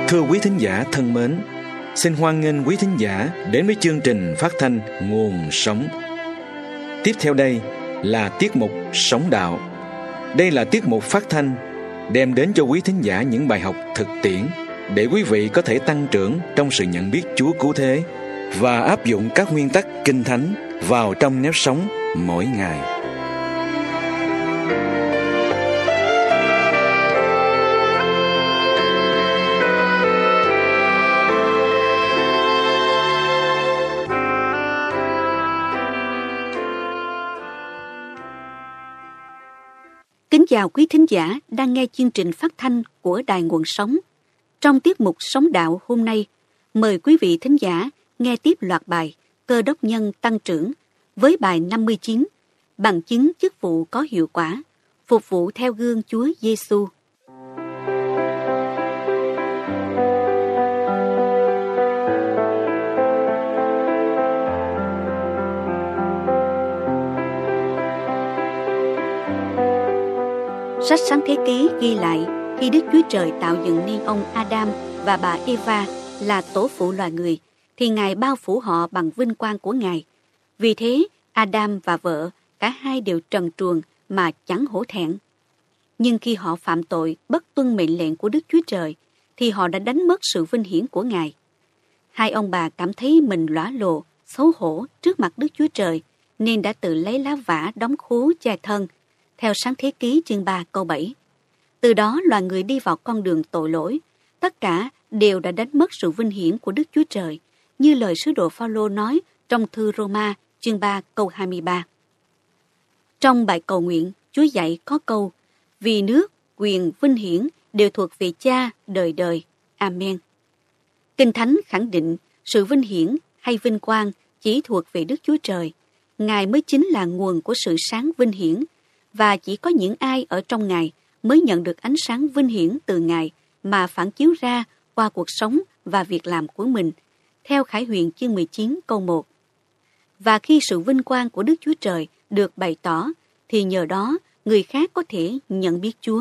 Thưa quý thính giả thân mến, xin hoan nghênh quý thính giả đến với chương trình phát thanh Nguồn Sống. Tiếp theo đây là tiết mục Sống Đạo. Đây là tiết mục phát thanh đem đến cho quý thính giả những bài học thực tiễn để quý vị có thể tăng trưởng trong sự nhận biết Chúa cứu thế và áp dụng các nguyên tắc Kinh Thánh vào trong nếp sống mỗi ngày. Kính chào quý thính giả đang nghe chương trình phát thanh của Đài Nguồn Sống. Trong tiết mục Sống Đạo hôm nay, mời quý vị thính giả nghe tiếp loạt bài Cơ đốc nhân tăng trưởng với bài 59, bằng chứng chức vụ có hiệu quả, phục vụ theo gương Chúa Giêsu. Sách Sáng Thế Ký ghi lại khi Đức Chúa Trời tạo dựng nên ông Adam và bà Eva là tổ phụ loài người, thì Ngài bao phủ họ bằng vinh quang của Ngài. Vì thế, Adam và vợ, cả hai đều trần truồng mà chẳng hổ thẹn. Nhưng khi họ phạm tội bất tuân mệnh lệnh của Đức Chúa Trời, thì họ đã đánh mất sự vinh hiển của Ngài. Hai ông bà cảm thấy mình lõa lồ, xấu hổ trước mặt Đức Chúa Trời, nên đã tự lấy lá vả đóng khố che thân, theo Sáng Thế Ký chương 3 câu 7. Từ đó loài người đi vào con đường tội lỗi, tất cả đều đã đánh mất sự vinh hiển của Đức Chúa Trời, như lời sứ đồ Phao-lô nói trong thư Roma chương 3 câu 23. Trong bài cầu nguyện, Chúa dạy có câu: vì nước, quyền, vinh hiển đều thuộc về Cha đời đời. Amen. Kinh Thánh khẳng định sự vinh hiển hay vinh quang chỉ thuộc về Đức Chúa Trời. Ngài mới chính là nguồn của sự sáng vinh hiển, và chỉ có những ai ở trong Ngài mới nhận được ánh sáng vinh hiển từ Ngài mà phản chiếu ra qua cuộc sống và việc làm của mình, theo Khải Huyền chương 19 câu 1. Và khi sự vinh quang của Đức Chúa Trời được bày tỏ, thì nhờ đó người khác có thể nhận biết Chúa.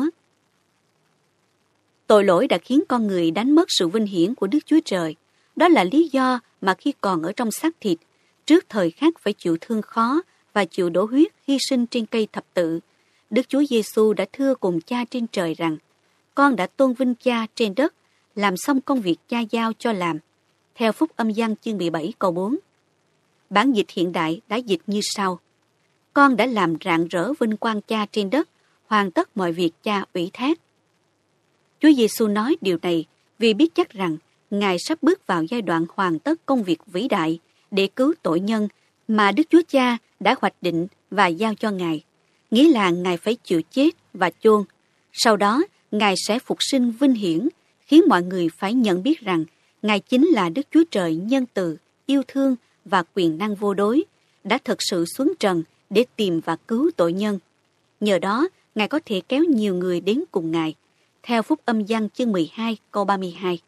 Tội lỗi đã khiến con người đánh mất sự vinh hiển của Đức Chúa Trời. Đó là lý do mà khi còn ở trong xác thịt, trước thời khắc phải chịu thương khó và chịu đổ huyết hy sinh trên cây thập tự, Đức Chúa Giêsu đã thưa cùng Cha trên trời rằng: con đã tôn vinh Cha trên đất, làm xong công việc Cha giao cho làm, theo Phúc Âm Giăng chương 17 câu 4. Bản dịch hiện đại đã dịch như sau: con đã làm rạng rỡ vinh quang Cha trên đất, hoàn tất mọi việc Cha ủy thác. Chúa Giêsu nói điều này vì biết chắc rằng Ngài sắp bước vào giai đoạn hoàn tất công việc vĩ đại để cứu tội nhân mà Đức Chúa Cha đã hoạch định và giao cho Ngài. Nghĩa là Ngài phải chịu chết và chôn. Sau đó, Ngài sẽ phục sinh vinh hiển, khiến mọi người phải nhận biết rằng Ngài chính là Đức Chúa Trời nhân từ, yêu thương và quyền năng vô đối, đã thực sự xuống trần để tìm và cứu tội nhân. Nhờ đó, Ngài có thể kéo nhiều người đến cùng Ngài, theo Phúc Âm Giăng chương 12 câu 32.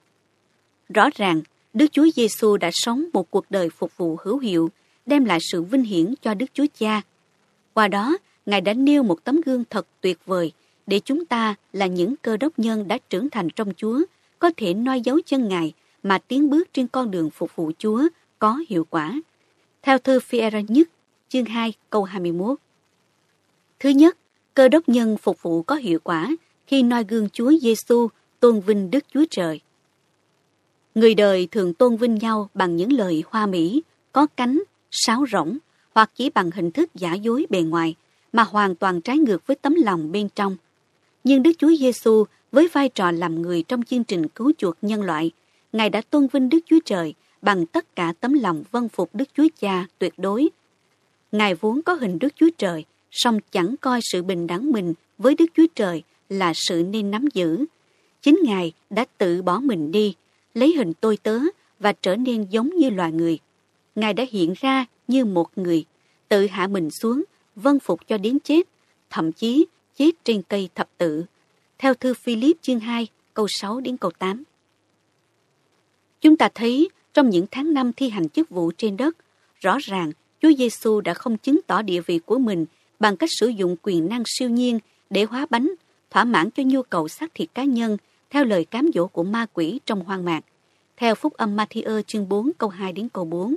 Rõ ràng, Đức Chúa Giêsu đã sống một cuộc đời phục vụ hữu hiệu, đem lại sự vinh hiển cho Đức Chúa Cha. Qua đó, Ngài đã nêu một tấm gương thật tuyệt vời để chúng ta là những cơ đốc nhân đã trưởng thành trong Chúa có thể noi dấu chân Ngài mà tiến bước trên con đường phục vụ Chúa có hiệu quả. Theo thư Phi-e-rơ nhất chương 2 câu 21. Thứ nhất, cơ đốc nhân phục vụ có hiệu quả khi noi gương Chúa Giêsu tôn vinh Đức Chúa Trời. Người đời thường tôn vinh nhau bằng những lời hoa mỹ, có cánh, sáo rỗng, hoặc chỉ bằng hình thức giả dối bề ngoài, mà hoàn toàn trái ngược với tấm lòng bên trong. Nhưng Đức Chúa Giêsu với vai trò làm người trong chương trình cứu chuộc nhân loại, Ngài đã tôn vinh Đức Chúa Trời bằng tất cả tấm lòng vâng phục Đức Chúa Cha tuyệt đối. Ngài vốn có hình Đức Chúa Trời, song chẳng coi sự bình đẳng mình với Đức Chúa Trời là sự nên nắm giữ. Chính Ngài đã tự bỏ mình đi, lấy hình tôi tớ và trở nên giống như loài người. Ngài đã hiện ra như một người, tự hạ mình xuống, vâng phục cho đến chết, thậm chí chết trên cây thập tự, theo thư Philip chương 2 câu 6 đến câu 8. Chúng ta thấy trong những tháng năm thi hành chức vụ trên đất, rõ ràng Chúa Giêsu đã không chứng tỏ địa vị của mình bằng cách sử dụng quyền năng siêu nhiên để hóa bánh, thỏa mãn cho nhu cầu xác thịt cá nhân theo lời cám dỗ của ma quỷ trong hoang mạc, theo Phúc âm Ma-thi-ơ chương 4 câu 2 đến câu 4.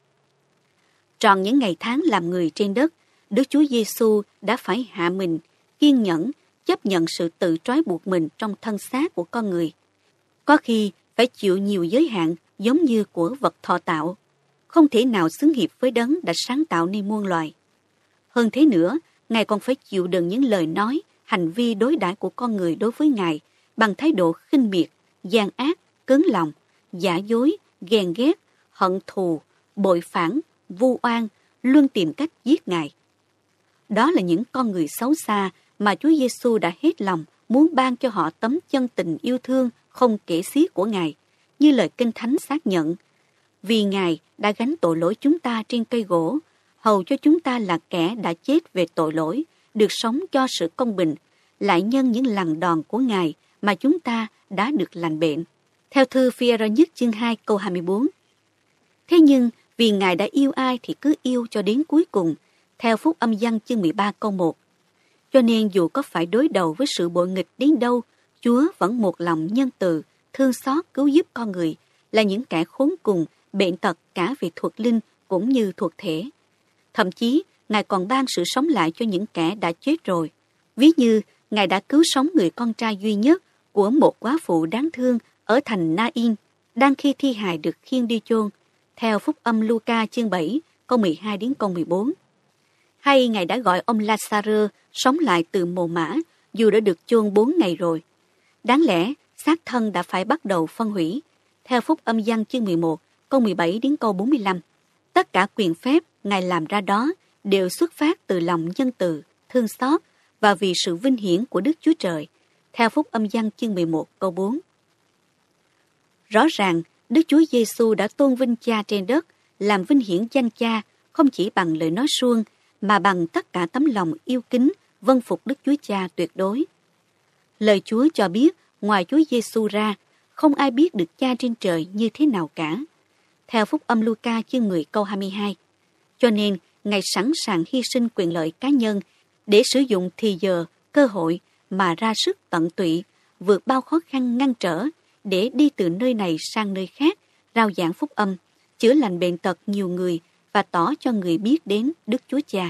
Trọn những ngày tháng làm người trên đất, Đức Chúa Giêsu đã phải hạ mình, kiên nhẫn, chấp nhận sự tự trói buộc mình trong thân xác của con người. Có khi phải chịu nhiều giới hạn giống như của vật thọ tạo, không thể nào xứng hiệp với đấng đã sáng tạo nên muôn loài. Hơn thế nữa, Ngài còn phải chịu đựng những lời nói, hành vi đối đãi của con người đối với Ngài bằng thái độ khinh miệt, gian ác, cứng lòng, giả dối, ghen ghét, hận thù, bội phản, vu oan, luôn tìm cách giết Ngài. Đó là những con người xấu xa mà Chúa Giêsu đã hết lòng muốn ban cho họ tấm chân tình yêu thương không kể xiết của Ngài, như lời Kinh Thánh xác nhận. Vì Ngài đã gánh tội lỗi chúng ta trên cây gỗ, hầu cho chúng ta là kẻ đã chết về tội lỗi, được sống cho sự công bình, lại nhân những lần đòn của Ngài mà chúng ta đã được lành bệnh. Theo thư Phi-e-rơ nhất chương 2 câu 24. Thế nhưng vì Ngài đã yêu ai thì cứ yêu cho đến cuối cùng, theo Phúc âm Giăng chương 13 câu 1. Cho nên dù có phải đối đầu với sự bội nghịch đến đâu, Chúa vẫn một lòng nhân từ, thương xót cứu giúp con người, là những kẻ khốn cùng, bệnh tật cả về thuộc linh cũng như thuộc thể. Thậm chí, Ngài còn ban sự sống lại cho những kẻ đã chết rồi. Ví như, Ngài đã cứu sống người con trai duy nhất của một góa phụ đáng thương ở thành Na-in, đang khi thi hài được khiêng đi chôn, theo Phúc âm Luca chương 7, câu 12 đến câu 14. Hay Ngài đã gọi ông Lazarơ sống lại từ mồ mả, dù đã được chôn 4 ngày rồi. Đáng lẽ, xác thân đã phải bắt đầu phân hủy, theo Phúc âm Giăng chương 11, câu 17 đến câu 45. Tất cả quyền phép Ngài làm ra đó đều xuất phát từ lòng nhân từ, thương xót và vì sự vinh hiển của Đức Chúa Trời, theo Phúc âm Giăng chương 11 câu 4. Rõ ràng, Đức Chúa Giêsu đã tôn vinh Cha trên đất, làm vinh hiển danh Cha không chỉ bằng lời nói suông, mà bằng tất cả tấm lòng yêu kính, vâng phục Đức Chúa Cha tuyệt đối. Lời Chúa cho biết, ngoài Chúa Giêsu ra, không ai biết được Cha trên trời như thế nào cả, theo Phúc âm Luca chương 10 câu 22. Cho nên, Ngài sẵn sàng hy sinh quyền lợi cá nhân để sử dụng thì giờ, cơ hội mà ra sức tận tụy, vượt bao khó khăn ngăn trở để đi từ nơi này sang nơi khác, rao giảng phúc âm, chữa lành bệnh tật nhiều người và tỏ cho người biết đến Đức Chúa Cha.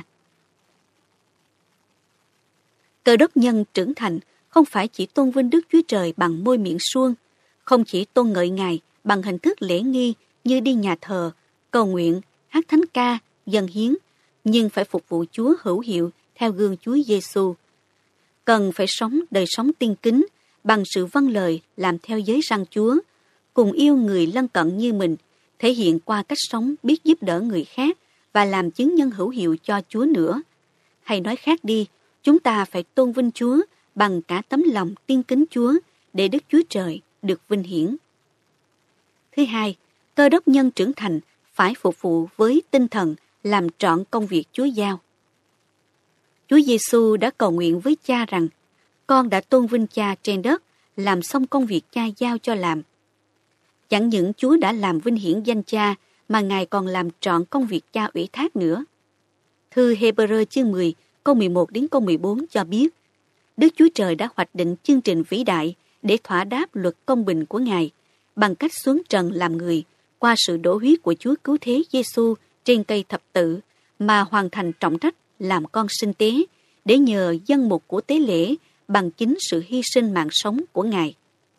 Cơ đốc nhân trưởng thành không phải chỉ tôn vinh Đức Chúa Trời bằng môi miệng suông, không chỉ tôn ngợi Ngài bằng hình thức lễ nghi như đi nhà thờ, cầu nguyện, hát thánh ca, dâng hiến, nhưng phải phục vụ Chúa hữu hiệu theo gương Chúa Giêsu. Cần phải sống đời sống tiên kính bằng sự vâng lời làm theo giới răn Chúa, cùng yêu người lân cận như mình, thể hiện qua cách sống biết giúp đỡ người khác và làm chứng nhân hữu hiệu cho Chúa nữa. Hay nói khác đi, chúng ta phải tôn vinh Chúa bằng cả tấm lòng tiên kính Chúa để Đức Chúa Trời được vinh hiển. Thứ hai, cơ đốc nhân trưởng thành phải phục vụ với tinh thần làm trọn công việc Chúa giao. Chúa Giêsu đã cầu nguyện với Cha rằng, con đã tôn vinh Cha trên đất, làm xong công việc Cha giao cho làm. Chẳng những Chúa đã làm vinh hiển danh Cha, mà Ngài còn làm trọn công việc Cha ủy thác nữa. Thư Hê-bơ-rơ chương 10, câu 11 đến câu 14 cho biết, Đức Chúa Trời đã hoạch định chương trình vĩ đại để thỏa đáp luật công bình của Ngài, bằng cách xuống trần làm người, qua sự đổ huyết của Chúa Cứu Thế Giêsu trên cây thập tự, mà hoàn thành trọng trách làm con sinh tế, để nhờ dân mục của tế lễ bằng chính sự hy sinh mạng sống của Ngài.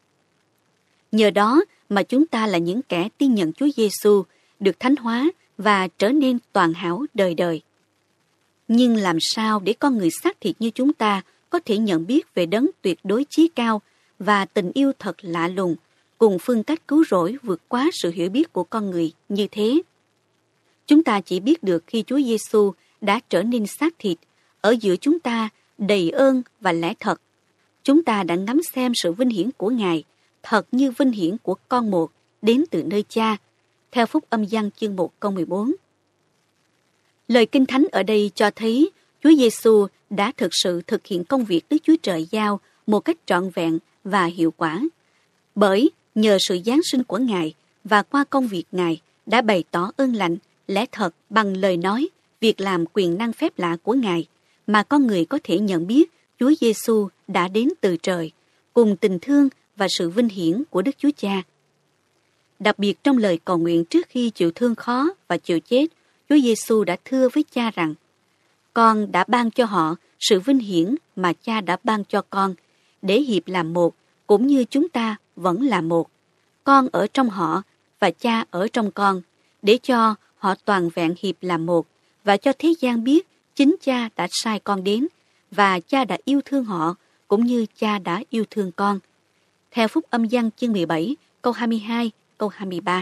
Nhờ đó mà chúng ta là những kẻ tin nhận Chúa Giêsu được thánh hóa và trở nên toàn hảo đời đời. Nhưng làm sao để con người xác thịt như chúng ta có thể nhận biết về đấng tuyệt đối chí cao và tình yêu thật lạ lùng, cùng phương cách cứu rỗi vượt quá sự hiểu biết của con người như thế? Chúng ta chỉ biết được khi Chúa Giêsu đã trở nên xác thịt, ở giữa chúng ta đầy ơn và lẽ thật. Chúng ta đã ngắm xem sự vinh hiển của Ngài, thật như vinh hiển của con một đến từ nơi Cha, theo Phúc âm Giăng chương 1 câu 14. Lời Kinh Thánh ở đây cho thấy Chúa Giêsu đã thực sự thực hiện công việc Đức Chúa Trời giao một cách trọn vẹn và hiệu quả. Bởi nhờ sự giáng sinh của Ngài và qua công việc Ngài đã bày tỏ ơn lành, lẽ thật bằng lời nói, việc làm quyền năng phép lạ của Ngài, mà con người có thể nhận biết Chúa Giêsu đã đến từ trời, cùng tình thương và sự vinh hiển của Đức Chúa Cha. Đặc biệt trong lời cầu nguyện trước khi chịu thương khó và chịu chết, Chúa Giêsu đã thưa với Cha rằng: Con đã ban cho họ sự vinh hiển mà Cha đã ban cho con, để hiệp làm một, cũng như chúng ta vẫn là một. Con ở trong họ và Cha ở trong con, để cho họ toàn vẹn hiệp làm một, và cho thế gian biết chính Cha đã sai con đến, và Cha đã yêu thương họ, cũng như Cha đã yêu thương con. Theo Phúc Âm Giăng chương 17, câu 22, câu 23.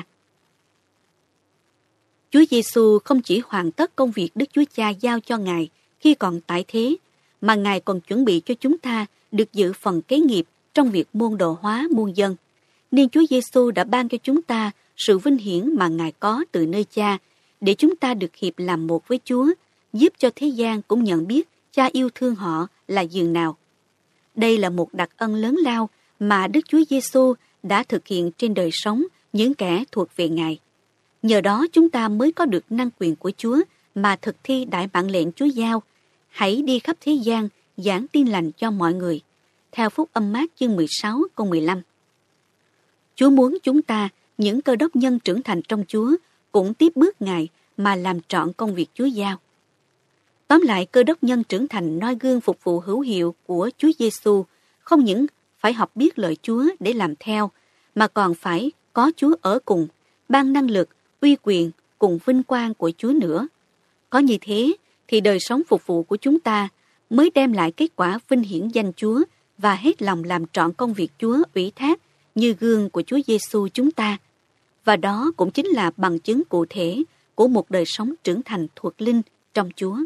Chúa Giêsu không chỉ hoàn tất công việc Đức Chúa Cha giao cho Ngài khi còn tại thế, mà Ngài còn chuẩn bị cho chúng ta được dự phần kế nghiệp trong việc môn đồ hóa muôn dân. Nên Chúa Giêsu đã ban cho chúng ta sự vinh hiển mà Ngài có từ nơi Cha, để chúng ta được hiệp làm một với Chúa, giúp cho thế gian cũng nhận biết Cha yêu thương họ là dường nào. Đây là một đặc ân lớn lao mà Đức Chúa Giêsu đã thực hiện trên đời sống những kẻ thuộc về Ngài. Nhờ đó chúng ta mới có được năng quyền của Chúa mà thực thi đại bản lệnh Chúa giao: hãy đi khắp thế gian giảng tin lành cho mọi người. Theo Phúc Âm Mác chương 16 câu 15. Chúa muốn chúng ta, những cơ đốc nhân trưởng thành trong Chúa, cũng tiếp bước Ngài mà làm trọn công việc Chúa giao. Tóm lại, cơ đốc nhân trưởng thành noi gương phục vụ hữu hiệu của Chúa Giêsu không những phải học biết lời Chúa để làm theo, mà còn phải có Chúa ở cùng, ban năng lực, uy quyền cùng vinh quang của Chúa nữa. Có như thế thì đời sống phục vụ của chúng ta mới đem lại kết quả vinh hiển danh Chúa và hết lòng làm trọn công việc Chúa ủy thác như gương của Chúa Giêsu chúng ta. Và đó cũng chính là bằng chứng cụ thể của một đời sống trưởng thành thuộc linh trong Chúa.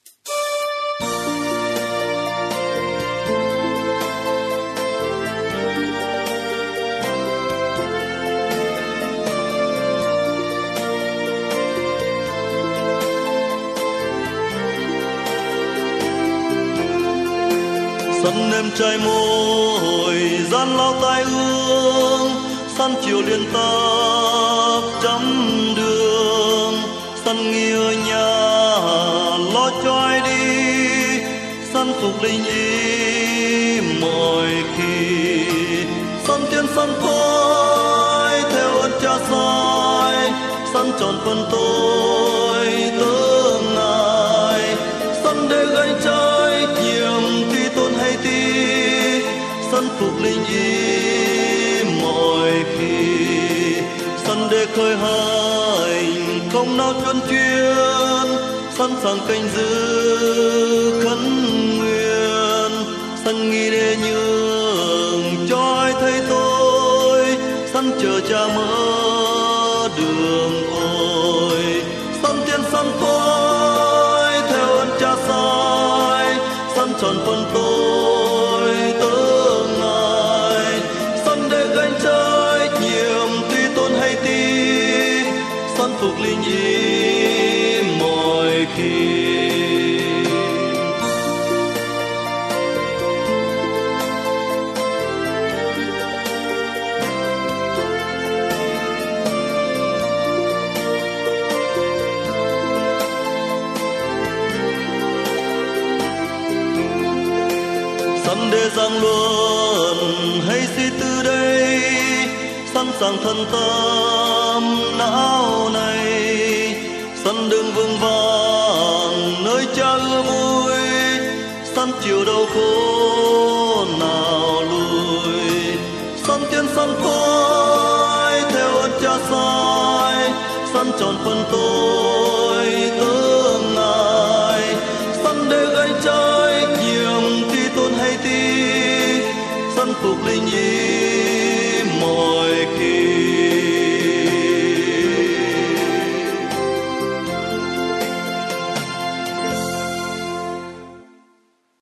Săn đêm trai môi gian lao tai ương, săn chiều liên tập trăm đường, săn nghĩa nhà lo cho ai đi, săn phục linh ý mọi khi, săn tiên săn khói theo ơn Cha sai, săn tròn phần tôi tớ Ngài, săn để gánh trái nhiệm tuy tôn hay tí, săn phục linh ý mọi khi, săn để khơi hành không nào chuyên chuyên, sẵn sàng canh giữ khấn nguyện, săn nghi để nhường cho ai thấy tôi, săn chờ Cha mở đường ôi, săn tiên săn khói theo ơn Cha sai, săn tròn phần tôi tớ Ngài, săn để gánh trách nhiệm tuy tôn hay tí, săn phục linh ý mọi khi. Săn để giang luận hay suy tư đây, sẵn sàng thân tâm não này, săn đường vững vàng nơi Cha ưa vui, săn chiều đâu khổ nào lùi, săn tiên săn khói theo ơn Cha sai, săn tròn phần tôi tớ Ngài, săn để gánh trách nhiệm tuy tôn hay tí, săn phục linh ý